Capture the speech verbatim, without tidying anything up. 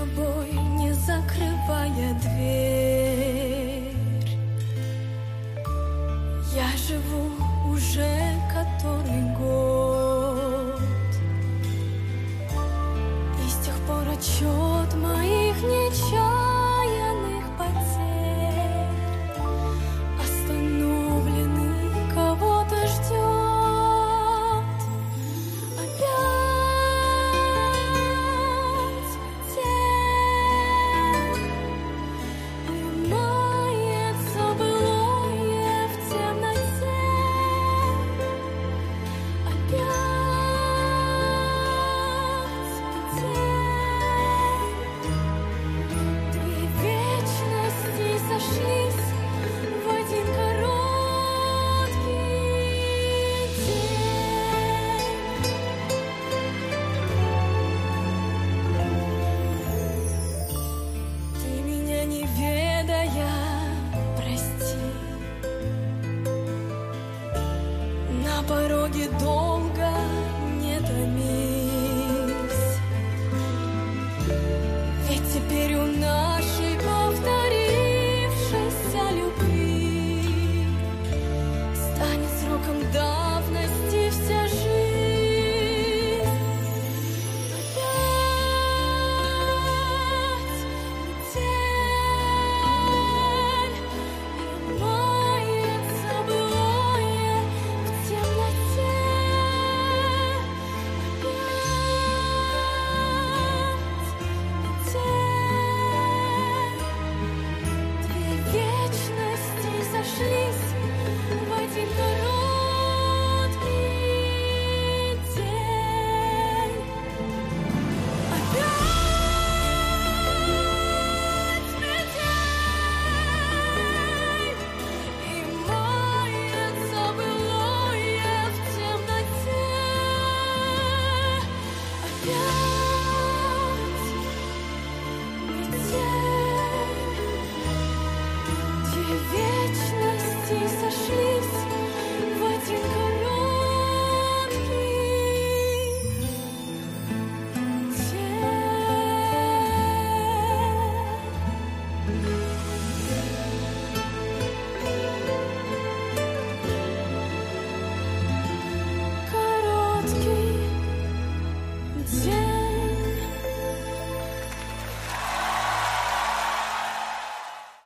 тобой, не закрывая дверь. Я живу уже который год, и с тех пор отчет моих нечаянных потерь остановленный кого-то ждет. Опять тень, и мается былое в темноте. Опять тень. Две вечности сошлись в один короткий день. Ты меня не ведая, прости. На пороге долго не томись, ведь теперь у нас